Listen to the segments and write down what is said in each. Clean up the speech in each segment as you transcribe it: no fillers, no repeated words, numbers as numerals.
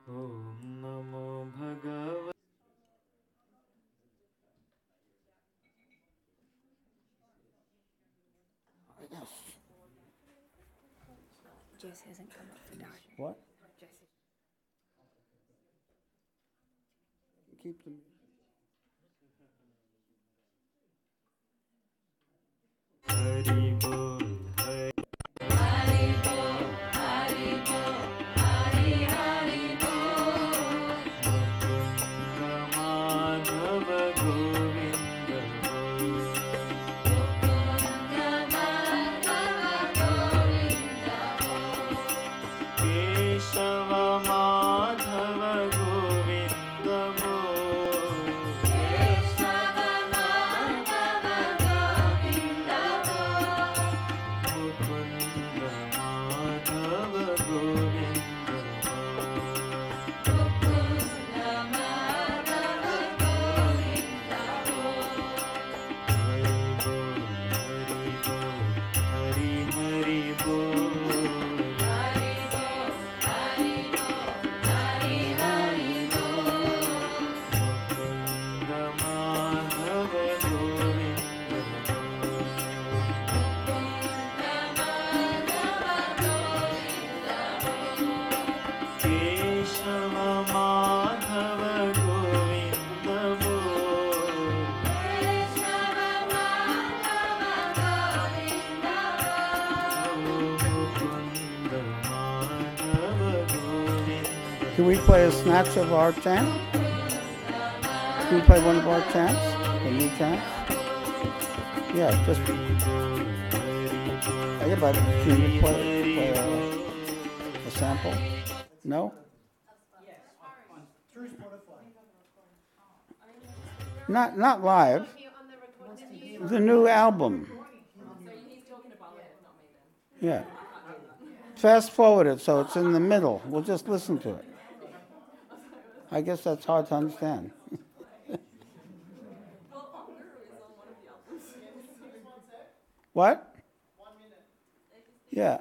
ॐ नमो भगवते Jess hasn't come up for dark. What? Jess is Keep them. Hari बोल मुकुंद माधव गोविंद केशव माधव गोविंद मुकुंद माधव गोविंद हरि हरि बोल Mukund Madhav Govind Keshav Madhav Govind Mukund Madhav Govind Can we play a snatch of our chant? Can we play one of our chants? A new chant? Yeah, just. Yeah, but can you play a sample? No? Not live. The new album. Yeah. Fast forward it so it's in the middle. We'll just listen to it. I guess that's hard to understand. What? 1 minute. Yeah.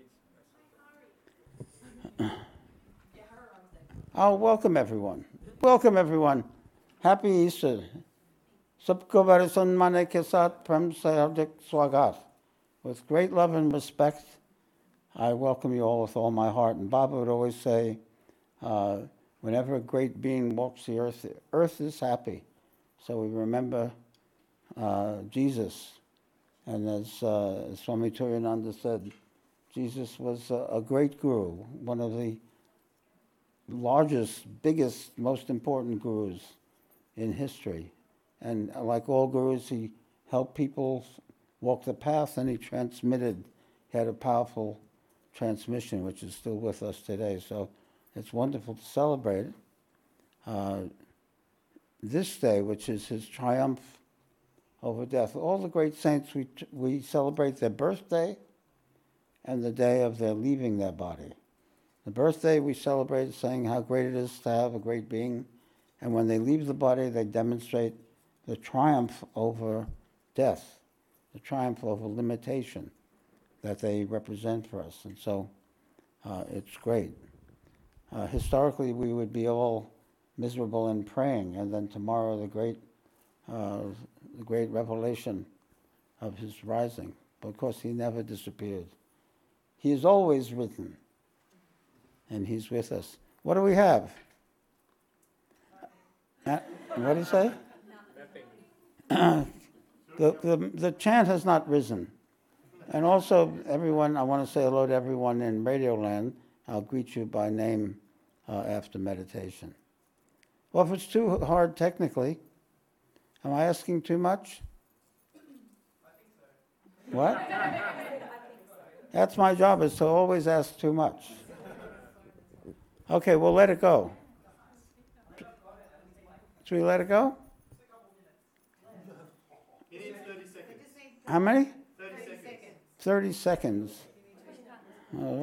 Oh, welcome everyone. Welcome everyone. Happy Easter. Sabko bari sanmane ke saath prem se hardik swagat. With great love and respect, I welcome you all with all my heart. And Baba would always say, whenever a great being walks the earth is happy. So we remember Jesus. And as Swami Turiyananda said, Jesus was a great guru, one of the largest, biggest, most important gurus in history. And like all gurus, he helped people walk the path and he transmitted. He had a powerful transmission, which is still with us today. So it's wonderful to celebrate this day, which is his triumph over death. All the great saints, we celebrate their birthday and the day of their leaving their body. The birthday we celebrate saying how great it is to have a great being, and when they leave the body, they demonstrate the triumph over death, the triumph over limitation that they represent for us. And so it's great. Historically, we would be all miserable and praying, and then tomorrow the great revelation of his rising. But of course, he never disappeared. He is always written, and he's with us. What do we have? What do you say? The chant has not risen. And also, everyone, I want to say hello to everyone in Radioland. I'll greet you by name after meditation. Well, if it's too hard technically, am I asking too much? I think so. What? That's my job, is to always ask too much. Okay, we'll let it go. Should we let it go? It needs 30 seconds. How many? 30 seconds. 30 seconds. All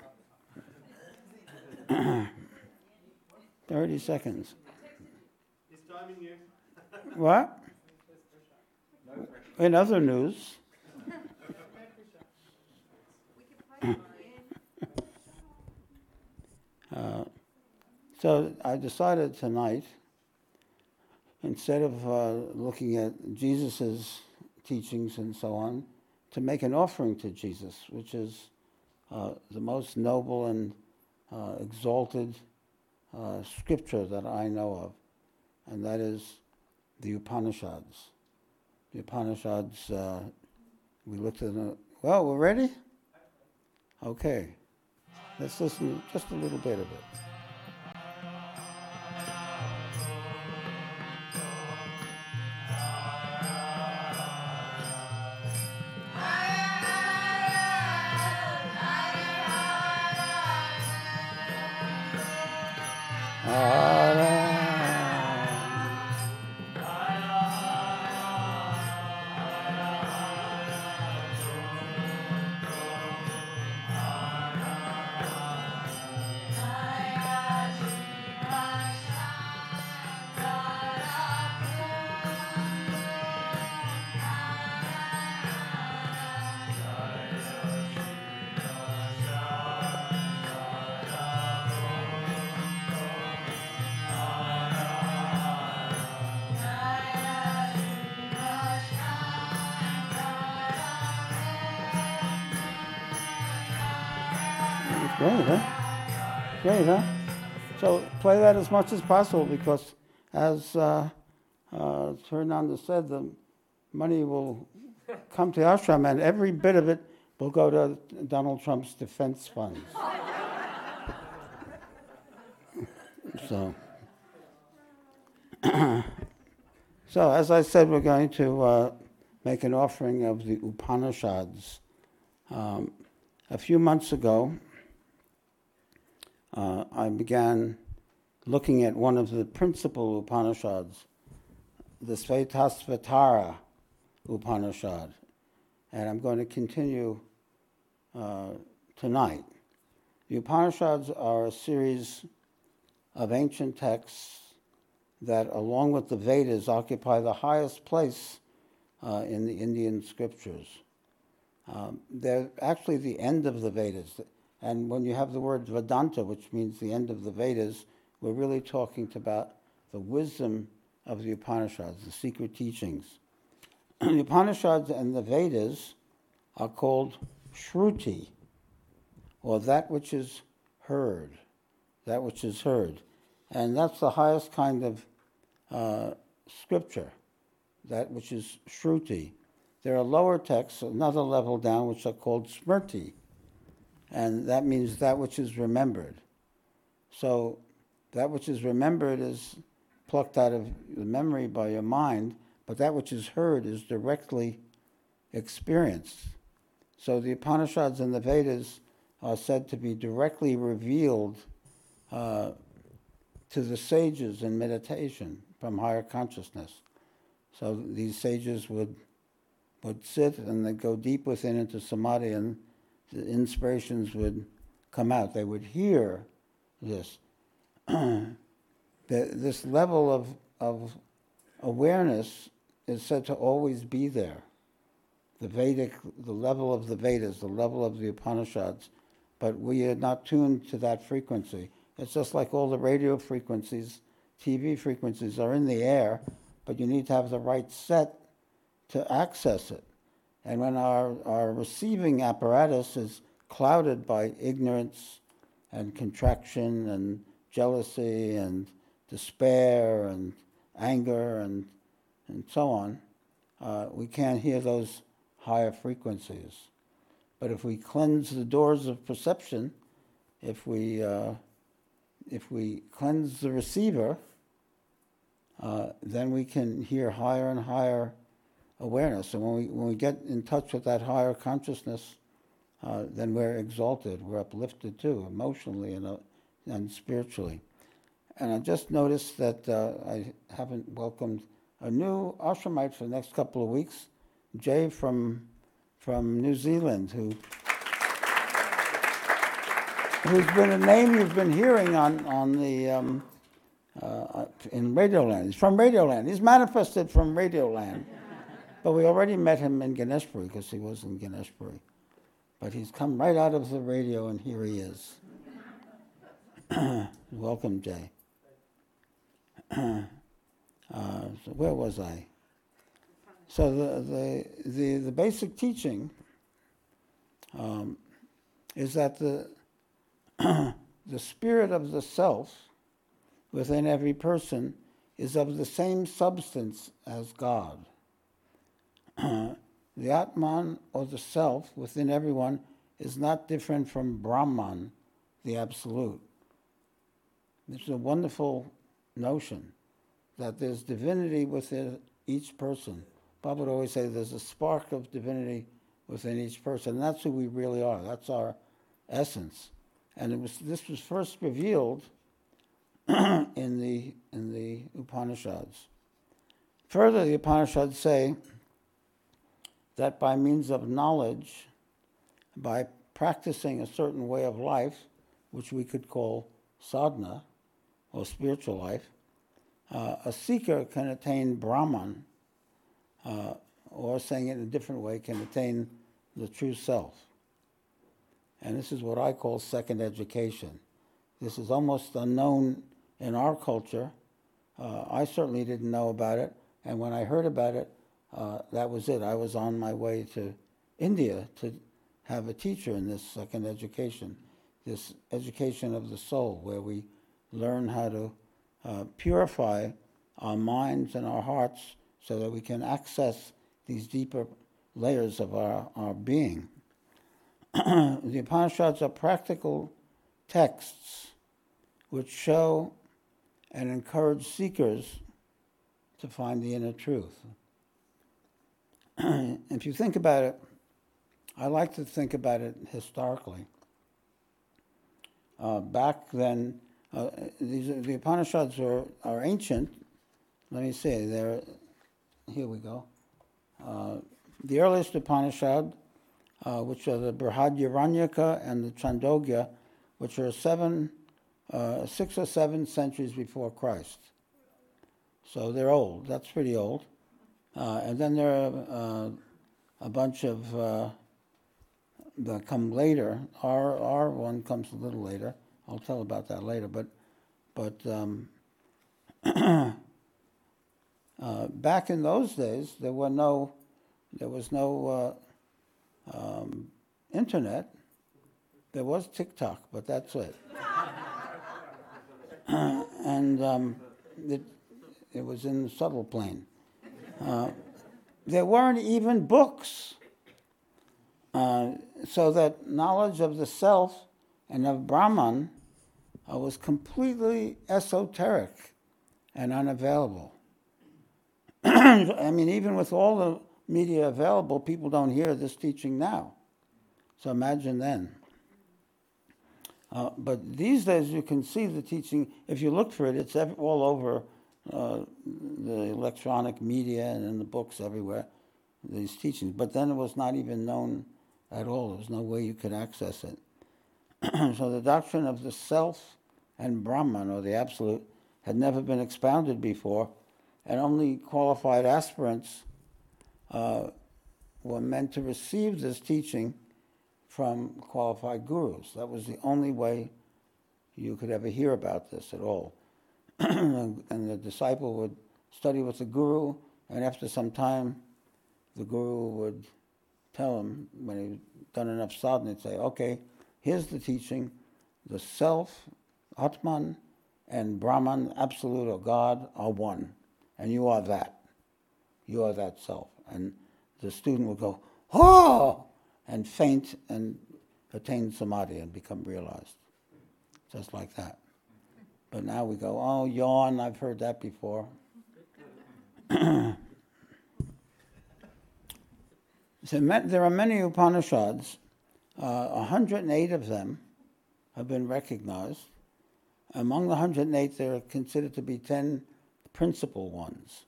right. 30 seconds. He's timing you. What? In other news, So I decided tonight, instead of looking at Jesus' teachings and so on, to make an offering to Jesus, which is the most noble and exalted scripture that I know of, and that is the Upanishads. The Upanishads, we looked at them. Well, we're ready? Okay. Let's listen just a little bit of it. Great, huh? Great, huh? So play that as much as possible, because as Fernanda said, the money will come to ashram, and every bit of it will go to Donald Trump's defense funds. So, so as I said, we're going to make an offering of the Upanishads. A few months ago, I began looking at one of the principal Upanishads, the Svetasvatara Upanishad, and I'm going to continue tonight. The Upanishads are a series of ancient texts that, along with the Vedas, occupy the highest place in the Indian scriptures. They're actually the end of the Vedas. And when you have the word Vedanta, which means the end of the Vedas, we're really talking about the wisdom of the Upanishads, the secret teachings. The Upanishads and the Vedas are called Shruti, or that which is heard, that which is heard. And that's the highest kind of scripture, that which is Shruti. There are lower texts, another level down, which are called Smriti, and that means that which is remembered. So that which is remembered is plucked out of the memory by your mind, but that which is heard is directly experienced. So the Upanishads and the Vedas are said to be directly revealed to the sages in meditation from higher consciousness. So these sages would sit and they'd go deep within into samadhi, and the inspirations would come out. They would hear this. This level of awareness is said to always be there. The level of the Vedas, the level of the Upanishads, but we are not tuned to that frequency. It's just like all the radio frequencies, TV frequencies are in the air, but you need to have the right set to access it. And when our receiving apparatus is clouded by ignorance and contraction and jealousy and despair and anger and so on, we can't hear those higher frequencies. But if we cleanse the doors of perception, if we cleanse the receiver, then we can hear higher and higher awareness. And when we get in touch with that higher consciousness, then we're exalted, we're uplifted too, emotionally and spiritually. And I just noticed that I haven't welcomed a new ashramite for the next couple of weeks, Jay from New Zealand, who's been a name you've been hearing on the in Radioland. He's from Radioland. He's manifested from Radioland. But we already met him in Ganeshpuri because he was in Ganeshpuri. But he's come right out of the radio, and here he is. Welcome, Jay. So where was I? So the basic teaching is that the the spirit of the self within every person is of the same substance as God. The Atman, or the self, within everyone is not different from Brahman, the Absolute. This is a wonderful notion, that there's divinity within each person. Bob would always say there's a spark of divinity within each person, and that's who we really are. That's our essence. And this was first revealed in the Upanishads. Further, the Upanishads say that by means of knowledge, by practicing a certain way of life, which we could call sadhana, or spiritual life, a seeker can attain Brahman, or saying it in a different way, can attain the true self. And this is what I call second education. This is almost unknown in our culture. I certainly didn't know about it, and when I heard about it, that was it. I was on my way to India to have a teacher in this second education, this education of the soul, where we learn how to purify our minds and our hearts so that we can access these deeper layers of our being. The Upanishads are practical texts which show and encourage seekers to find the inner truth. If you think about it, I like to think about it historically. Back then, the Upanishads are ancient. Let me see, here we go. The earliest Upanishad, which are the Brihadaranyaka and the Chandogya, which are 6 or 7 centuries before Christ. So they're old. That's pretty old. And then there are a bunch of that come later. Our one comes a little later. I'll tell about that later. But back in those days, there was no internet. There was TikTok, but that's it. And it was in the subtle plane. There weren't even books. So that knowledge of the self and of Brahman was completely esoteric and unavailable. I mean, even with all the media available, people don't hear this teaching now. So imagine then. But these days you can see the teaching. If you look for it, it's all over the electronic media and in the books everywhere, these teachings. But then it was not even known at all. There was no way you could access it. So the doctrine of the self and Brahman, or the Absolute, had never been expounded before, and only qualified aspirants were meant to receive this teaching from qualified gurus. That was the only way you could ever hear about this at all. And the disciple would study with the guru, and after some time, the guru would tell him, when he'd done enough sadhana, he'd say, okay, here's the teaching. The self, Atman, and Brahman, Absolute or God, are one. And you are that. You are that self. And the student would go, oh! And faint and attain samadhi and become realized. Just like that. But now we go, oh, yawn, I've heard that before. So there are many Upanishads. 108 of them have been recognized. Among the 108, there are considered to be 10 principal ones.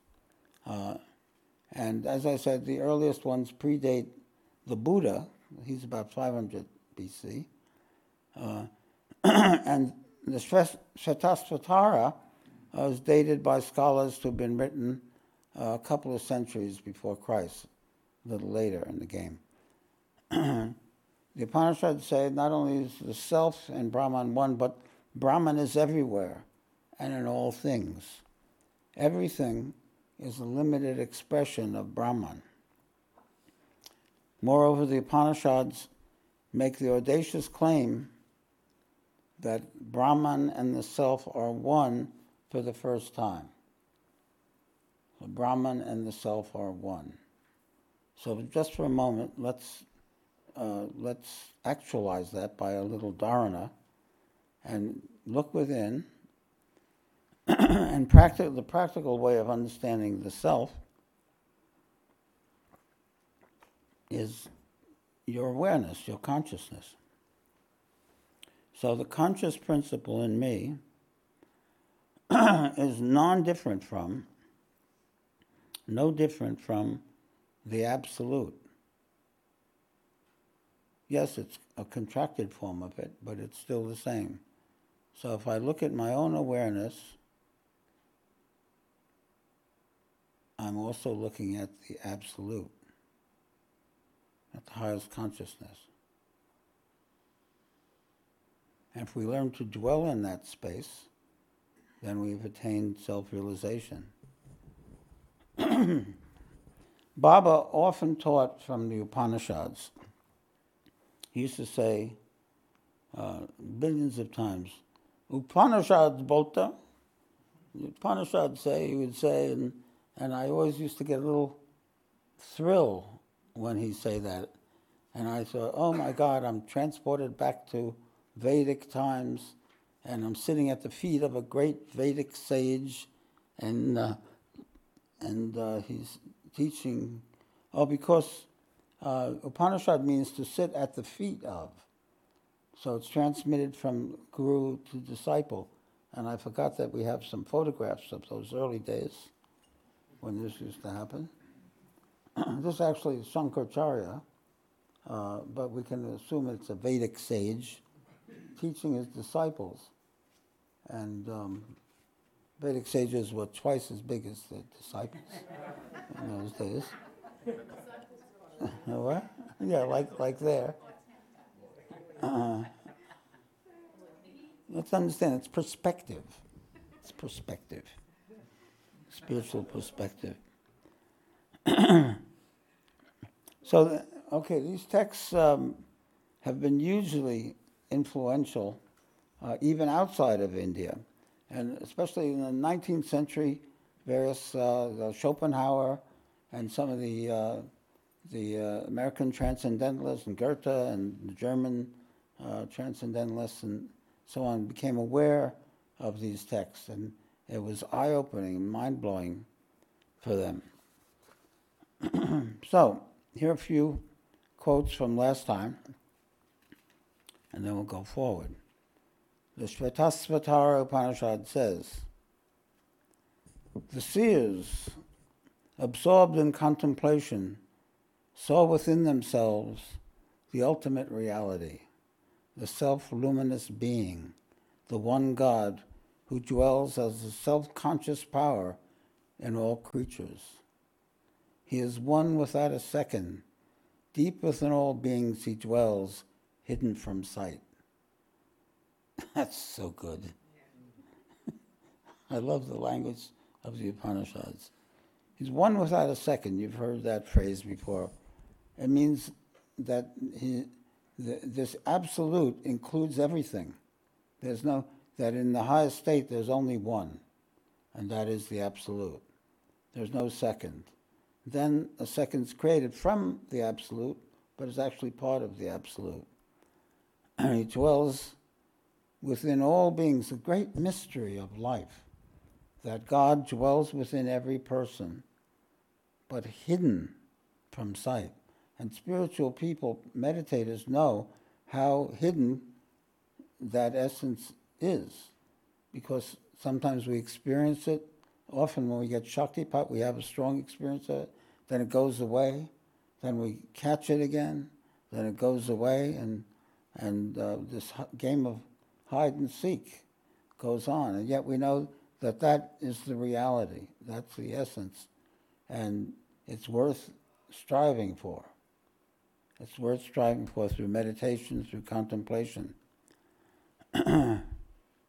And as I said, the earliest ones predate the Buddha. He's about 500 BC. And the Shvetasvatara is dated by scholars to have been written a couple of centuries before Christ, a little later in the game. The Upanishads say not only is the self and Brahman one, but Brahman is everywhere and in all things. Everything is a limited expression of Brahman. Moreover, the Upanishads make the audacious claim that Brahman and the self are one for the first time. So Brahman and the self are one. So just for a moment, let's actualize that by a little dharana and look within. And the practical way of understanding the self is your awareness, your consciousness. So the conscious principle in me is no different from the absolute. Yes, it's a contracted form of it, but it's still the same. So if I look at my own awareness, I'm also looking at the absolute, at the highest consciousness. And if we learn to dwell in that space, then we've attained self-realization. Baba often taught from the Upanishads. He used to say billions of times, Upanishads bolta. The Upanishads say, he would say, and I always used to get a little thrill when he'd say that. And I thought, oh my God, I'm transported back to Vedic times, and I'm sitting at the feet of a great Vedic sage, and he's teaching. Oh, because Upanishad means to sit at the feet of. So it's transmitted from guru to disciple. And I forgot that we have some photographs of those early days when this used to happen. This actually is Shankaracharya, but we can assume it's a Vedic sage teaching his disciples. And Vedic sages were twice as big as the disciples in those days. What? Yeah, like there. Let's understand, it's perspective. It's perspective. Spiritual perspective. So, these texts have been hugely influential even outside of India. And especially in the 19th century, various Schopenhauer and some of the American transcendentalists and Goethe and the German transcendentalists and so on became aware of these texts, and it was eye-opening and mind-blowing for them. So, here are a few quotes from last time, and then we'll go forward. The Shvetasvatara Upanishad says, the seers, absorbed in contemplation, saw within themselves the ultimate reality, the self-luminous being, the one God who dwells as a self-conscious power in all creatures. He is one without a second. Deep within all beings he dwells, hidden from sight. That's so good. I love the language of the Upanishads. He's one without a second. You've heard that phrase before. It means that this absolute includes everything. There's no, that in the highest state there's only one, and that is the absolute. There's no second. Then a second's created from the absolute, but is actually part of the absolute. And he dwells within all beings, a great mystery of life, that God dwells within every person, but hidden from sight. And spiritual people, meditators, know how hidden that essence is, because sometimes we experience it. Often when we get Shaktipat, we have a strong experience of it, then it goes away, then we catch it again, then it goes away, and this game of hide and seek goes on. And yet we know that that is the reality, that's the essence, and it's worth striving for. It's worth striving for through meditation, through contemplation.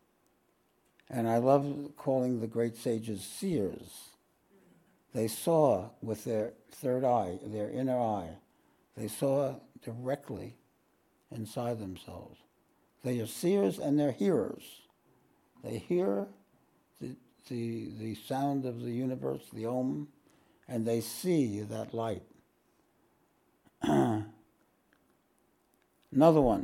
And I love calling the great sages seers. They saw with their third eye, their inner eye. They saw directly inside themselves. They are seers and they're hearers. They hear the sound of the universe, the Om, and they see that light. Another one.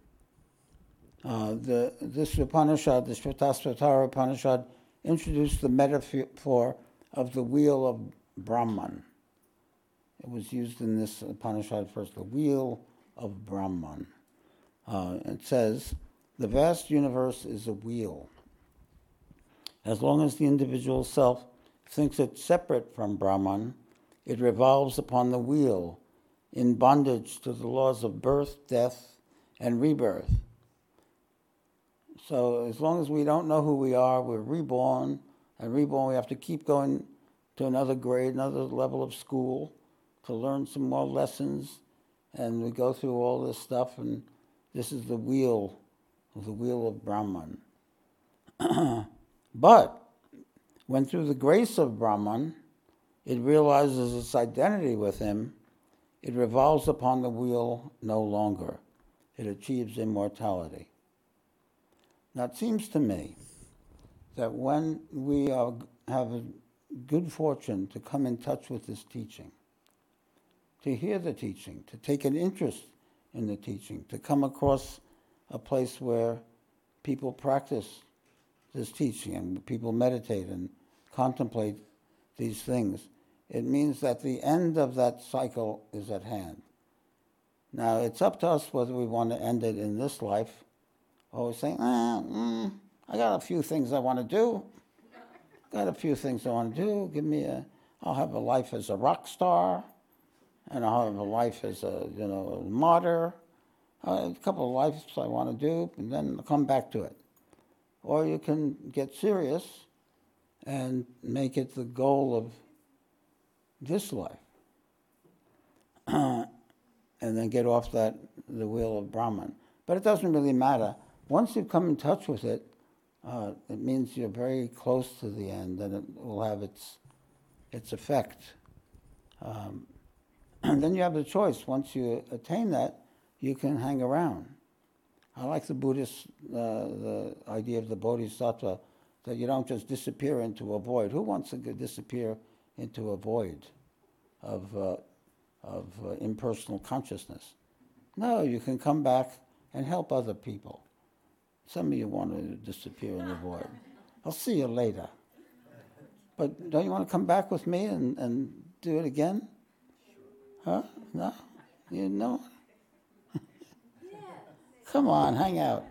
This Upanishad, the Shvetasvatara Upanishad, introduced the metaphor of the wheel of Brahman. It was used in this Upanishad first, the wheel of Brahman. It says, the vast universe is a wheel. As long as the individual self thinks it separate from Brahman, it revolves upon the wheel, in bondage to the laws of birth, death, and rebirth. So as long as we don't know who we are, we're reborn, and reborn we have to keep going to another grade, another level of school to learn some more lessons, and we go through all this stuff, and this is the wheel of Brahman. But when through the grace of Brahman, it realizes its identity with him, it revolves upon the wheel no longer. It achieves immortality. Now it seems to me that when we have a good fortune to come in touch with this teaching, to hear the teaching, to take an interest in the teaching, to come across a place where people practice this teaching and people meditate and contemplate these things, it means that the end of that cycle is at hand. Now, it's up to us whether we want to end it in this life, or we say, I got a few things I want to do. I'll have a life as a rock star, and I'll have a life as a martyr. A couple of lives I want to do, and then I'll come back to it. Or you can get serious and make it the goal of this life. And then get off the wheel of Brahman. But it doesn't really matter. Once you come in touch with it, it means you're very close to the end, and it will have its effect. And then you have the choice. Once you attain that, you can hang around. I like the Buddhist, the idea of the bodhisattva, that you don't just disappear into a void. Who wants to disappear into a void of impersonal consciousness? No, you can come back and help other people. Some of you want to disappear in the void. I'll see you later. But don't you want to come back with me and do it again? Huh? No? You know? Come on, hang out.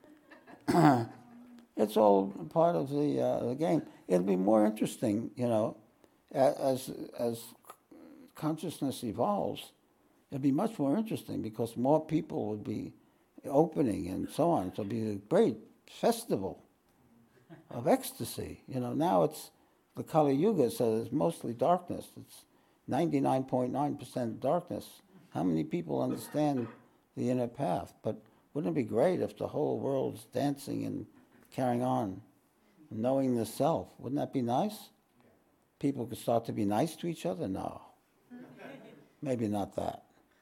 It's all part of the game. It'll be more interesting, as consciousness evolves. It'll be much more interesting because more people would be opening and so on. So it'll be a great festival of ecstasy. Now it's the Kali Yuga, so there's mostly darkness. It's 99.9% darkness. How many people understand the inner path? But wouldn't it be great if the whole world's dancing and carrying on, knowing the self? Wouldn't that be nice? People could start to be nice to each other? No. Maybe not that.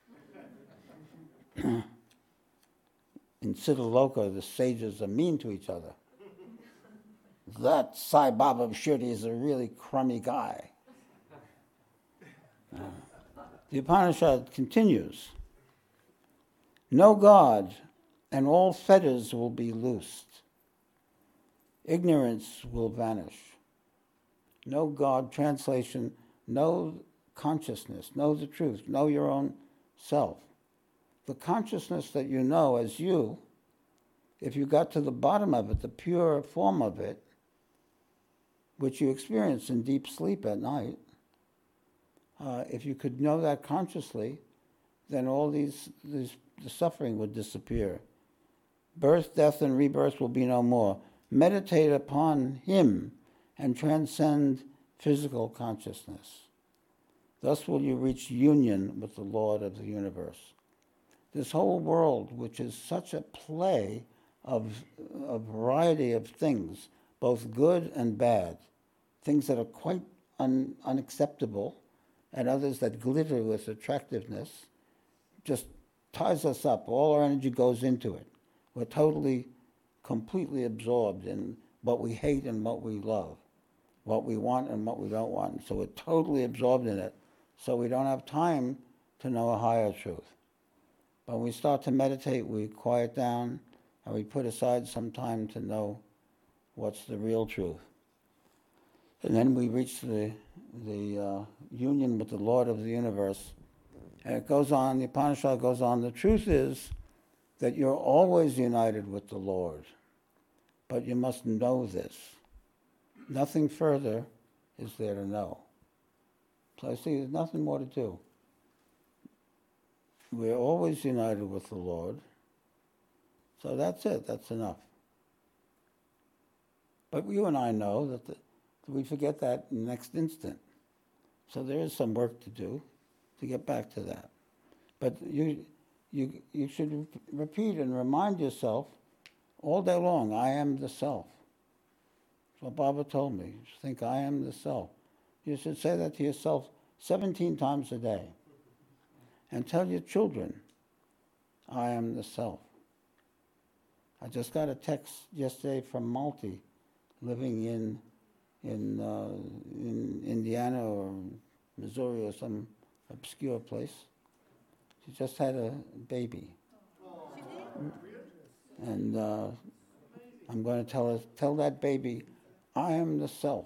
In Siddhaloka, the sages are mean to each other. That Sai Baba Shirdi is a really crummy guy. The Upanishad continues. No God, and all fetters will be loosed. Ignorance will vanish. Know God, translation, know consciousness, know the truth, know your own self. The consciousness that you know as you, if you got to the bottom of it, the pure form of it, which you experience in deep sleep at night, if you could know that consciously, then all the suffering would disappear. Birth, death, and rebirth will be no more. Meditate upon Him and transcend physical consciousness. Thus will you reach union with the Lord of the universe. This whole world, which is such a play of a variety of things, both good and bad, things that are quite unacceptable, and others that glitter with attractiveness, just ties us up. All our energy goes into it. We're totally, completely absorbed in what we hate and what we love, what we want and what we don't want. So we're totally absorbed in it. So we don't have time to know a higher truth. But when we start to meditate, we quiet down and we put aside some time to know what's the real truth. And then we reach the union with the Lord of the universe. And it goes on, the Upanishad goes on, the truth is that you're always united with the Lord. But you must know this. Nothing further is there to know. So I see there's nothing more to do. We're always united with the Lord. So that's it, that's enough. But you and I know that we forget that in the next instant. So there is some work to do to get back to that. But you should repeat and remind yourself all day long, I am the self. That's what Baba told me. Just think, I am the self. You should say that to yourself 17 times a day. And tell your children, I am the self. I just got a text yesterday from Malti, living in Indiana or Missouri or some obscure place. She just had a baby. And I'm going to tell that baby, I am the self.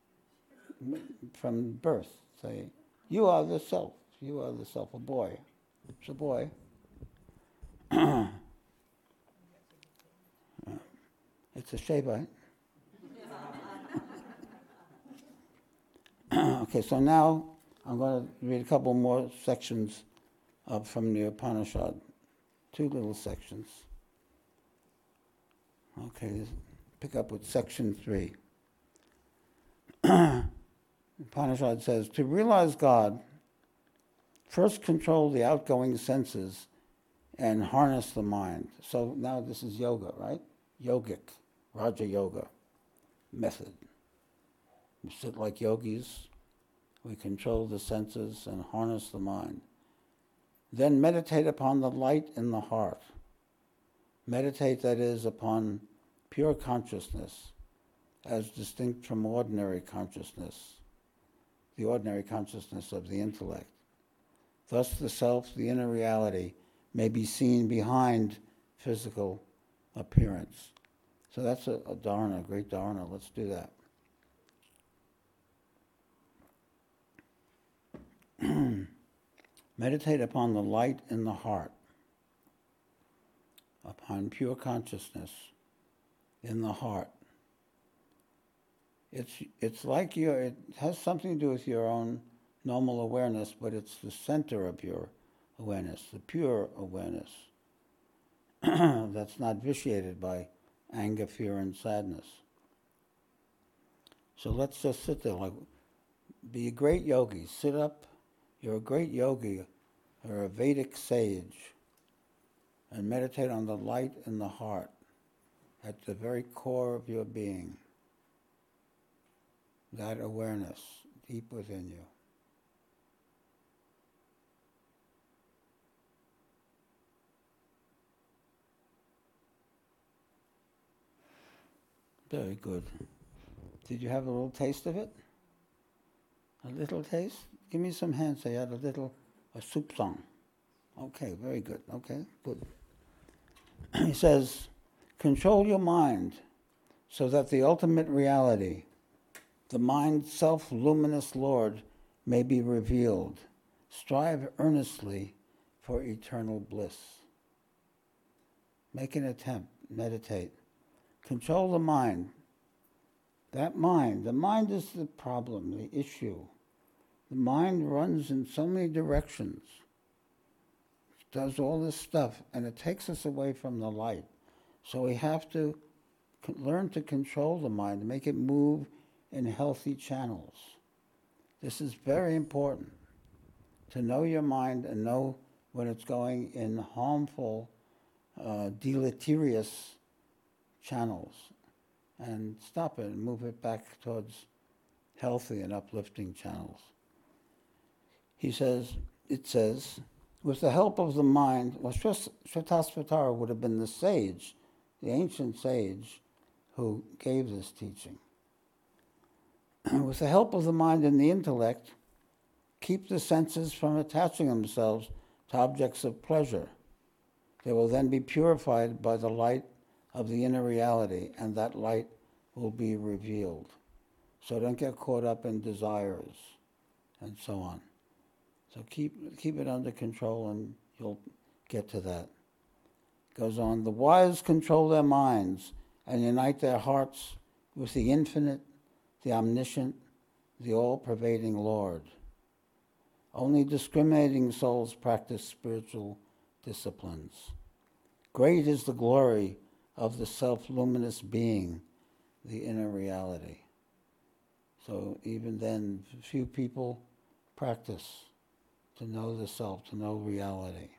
From birth, say, you are the self. You are the self, a boy. It's a boy. It's a Shebite. Okay, so now I'm going to read a couple more sections from the Upanishad. 2 little sections. Okay, pick up with section 3. Upanishad says, to realize God, first control the outgoing senses and harness the mind. So now this is yoga, right? Yogic, Raja Yoga method. We sit like yogis, we control the senses and harness the mind. Then meditate upon the light in the heart. Meditate, that is, upon pure consciousness as distinct from ordinary consciousness, the ordinary consciousness of the intellect. Thus the self, the inner reality, may be seen behind physical appearance. So that's a dharana, a great dharana. Let's do that. Meditate upon the light in the heart, upon pure consciousness in the heart. It's like it has something to do with your own normal awareness, but it's the center of your awareness, the pure awareness that's not vitiated by anger, fear, and sadness. So let's just sit there, like, be a great yogi. Sit up. You're a great yogi or a Vedic sage, and meditate on the light in the heart at the very core of your being. That awareness deep within you. Very good. Did you have a little taste of it? A little taste? Give me some hands. Say, I had a soup song. Okay, very good. Okay, good. He says, control your mind so that the ultimate reality, the mind's self-luminous Lord, may be revealed. Strive earnestly for eternal bliss. Make an attempt. Meditate. Control the mind. That mind, the mind is the problem, the issue. The mind runs in so many directions. It does all this stuff, and it takes us away from the light. So we have to learn to control the mind, to make it move in healthy channels. This is very important, to know your mind and know when it's going in harmful, deleterious channels. and stop it and move it back towards healthy and uplifting channels. It says, with the help of the mind, well, Shvetasvatara would have been the sage, the ancient sage, who gave this teaching. With the help of the mind and the intellect, keep the senses from attaching themselves to objects of pleasure. They will then be purified by the light of the inner reality, and that light will be revealed. So don't get caught up in desires and so on. So keep it under control and you'll get to that. Goes on, the wise control their minds and unite their hearts with the infinite, the omniscient, the all-pervading Lord. Only discriminating souls practice spiritual disciplines. Great is the glory of the self-luminous being, the inner reality. So even then, few people practice to know the self, to know reality.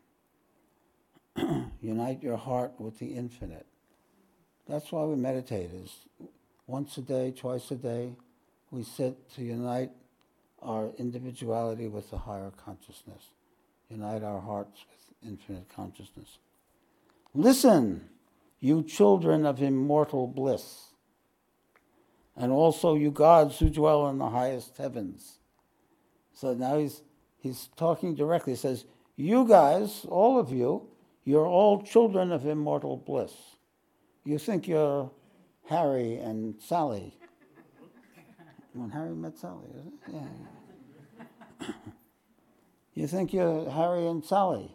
Unite your heart with the infinite. That's why we meditate, is once a day, twice a day, we sit to unite our individuality with the higher consciousness. Unite our hearts with infinite consciousness. Listen, you children of immortal bliss, and also you gods who dwell in the highest heavens. So now he's talking directly. He says, you guys, all of you, you're all children of immortal bliss. You think you're Harry and Sally. When Harry met Sally, is it? Yeah. You think you're Harry and Sally.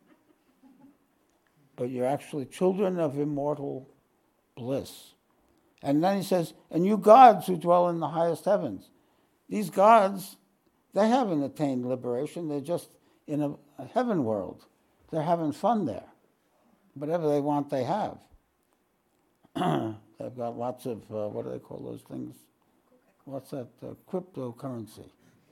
But you're actually children of immortal bliss. And then he says, and you gods who dwell in the highest heavens. These gods, they haven't attained liberation. They're just in a heaven world. They're having fun there. Whatever they want, they have. They've got lots of, what do they call those things? What's that? Cryptocurrency.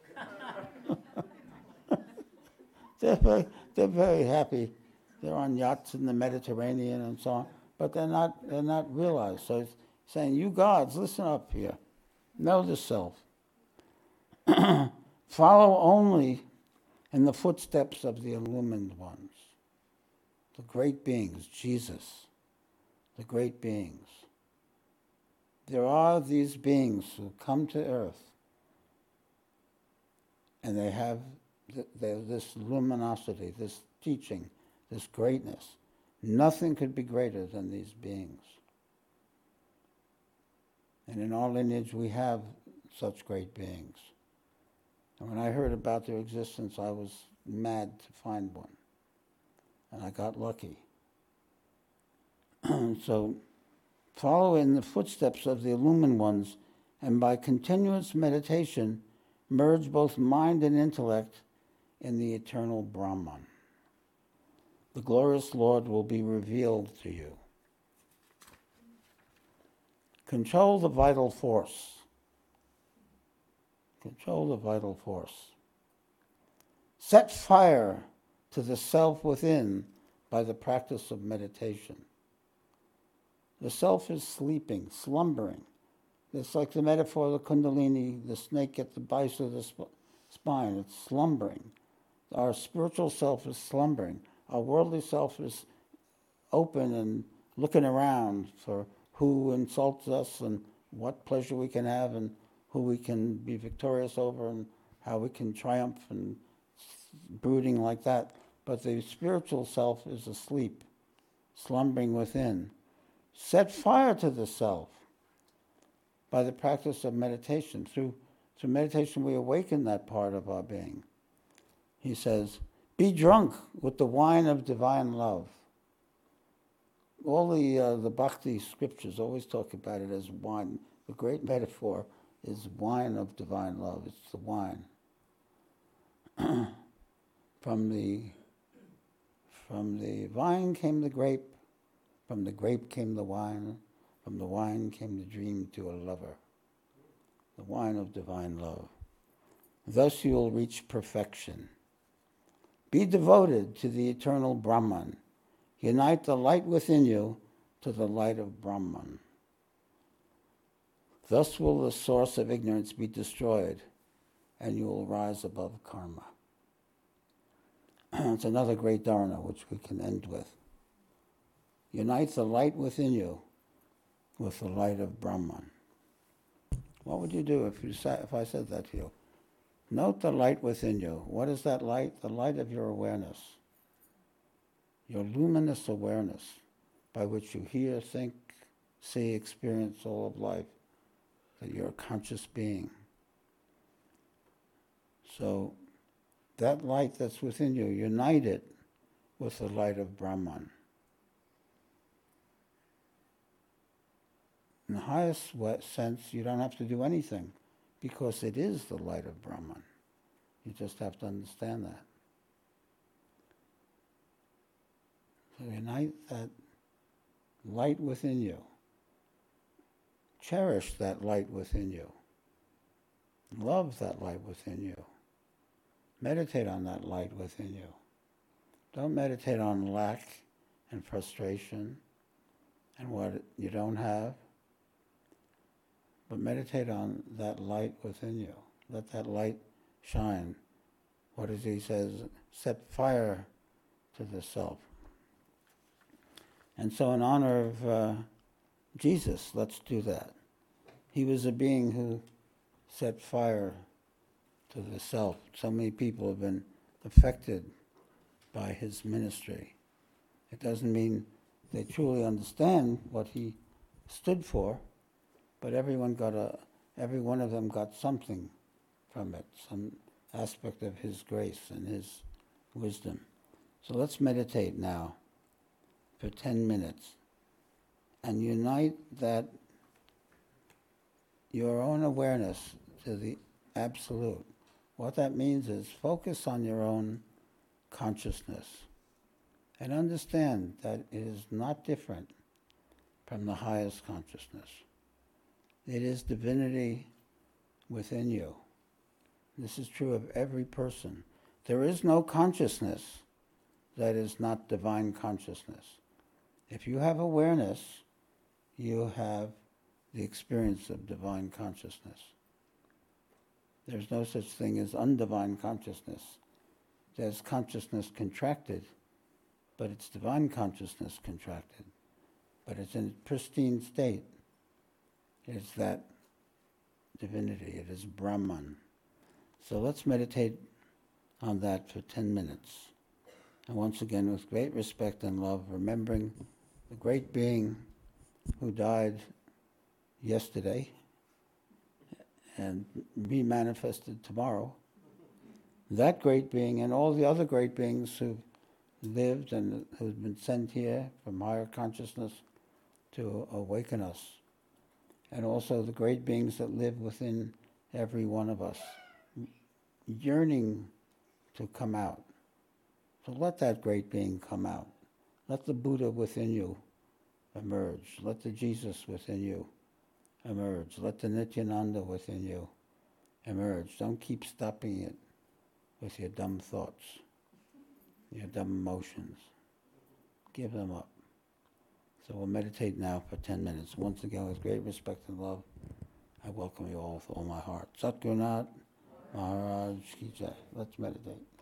They're very happy. They're on yachts in the Mediterranean and so on, but they're not realized. So it's saying, you gods, listen up here. Know the self. Follow only in the footsteps of the illumined ones, the great beings, Jesus, the great beings. There are these beings who come to earth and they have this luminosity, this teaching, this greatness. Nothing could be greater than these beings. And in our lineage we have such great beings. And when I heard about their existence, I was mad to find one. And I got lucky. So follow in the footsteps of the illumined ones, and by continuous meditation, merge both mind and intellect in the eternal Brahman. The glorious Lord will be revealed to you. Control the vital force. Control the vital force. Set fire to the self within by the practice of meditation. The self is sleeping, slumbering. It's like the metaphor of the Kundalini, the snake at the base of the spine. It's slumbering. Our spiritual self is slumbering. Our worldly self is open and looking around for who insults us and what pleasure we can have and who we can be victorious over and how we can triumph and brooding like that. But the spiritual self is asleep, slumbering within. Set fire to the self by the practice of meditation. Through meditation we awaken that part of our being. He says, be drunk with the wine of divine love. All the bhakti scriptures always talk about it as wine. The great metaphor is wine of divine love. It's the wine. From the vine came the grape. From the grape came the wine. From the wine came the dream to a lover. The wine of divine love. Thus you will reach perfection. Be devoted to the eternal Brahman. Unite the light within you to the light of Brahman. Thus will the source of ignorance be destroyed, and you will rise above karma. It's another great dharana which we can end with. Unite the light within you with the light of Brahman. What would you do if I said that to you? Note the light within you. What is that light? The light of your awareness. Your luminous awareness by which you hear, think, see, experience all of life. That you're a conscious being. So that light that's within you, unite it with the light of Brahman. In the highest sense, you don't have to do anything because it is the light of Brahman. You just have to understand that. So unite that light within you. Cherish that light within you. Love that light within you. Meditate on that light within you. Don't meditate on lack and frustration and what you don't have, but meditate on that light within you. Let that light shine. What is he says? Set fire to the self. And so in honor of Jesus, let's do that. He was a being who set fire to the self. So many people have been affected by his ministry. It doesn't mean they truly understand what he stood for, but every one of them got something from it, some aspect of his grace and his wisdom. So let's meditate now for 10 minutes and unite that your own awareness to the absolute. What that means is focus on your own consciousness and understand that it is not different from the highest consciousness. It is divinity within you. This is true of every person. There is no consciousness that is not divine consciousness. If you have awareness, you have the experience of divine consciousness. There's no such thing as undivine consciousness. There's consciousness contracted, but it's divine consciousness contracted. But it's in a pristine state. It's that divinity. It is Brahman. So let's meditate on that for 10 minutes. And once again, with great respect and love, remembering the great being who died yesterday and be manifested tomorrow. That great being and all the other great beings who lived and who've been sent here from higher consciousness to awaken us. And also the great beings that live within every one of us, yearning to come out. So let that great being come out. Let the Buddha within you emerge. Let the Jesus within you emerge. Let the Nityananda within you emerge. Don't keep stopping it with your dumb thoughts, your dumb emotions. Give them up. So we'll meditate now for 10 minutes. Once again, with great respect and love, I welcome you all with all my heart. Satguru Nath Maharaj Ki Jai. Let's meditate.